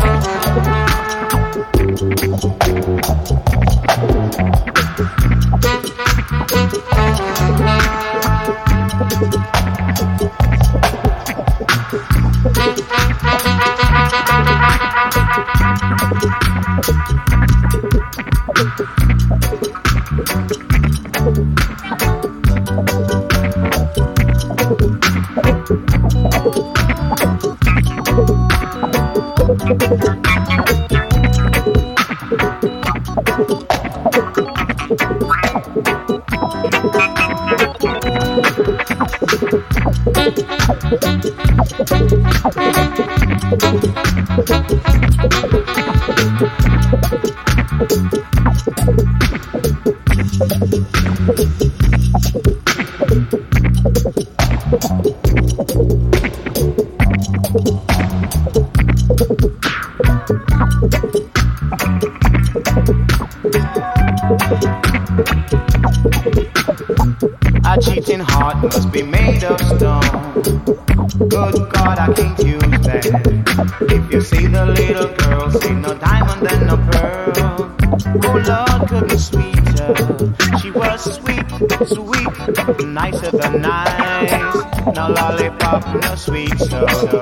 A cheating heart must be made of stone. Good God, I can't use that. If you see the little girl, see no diamond and no pearl. Oh Lord, could be sweeter. She was sweet, sweet, nicer than nice. No lollipop, no sweet soul.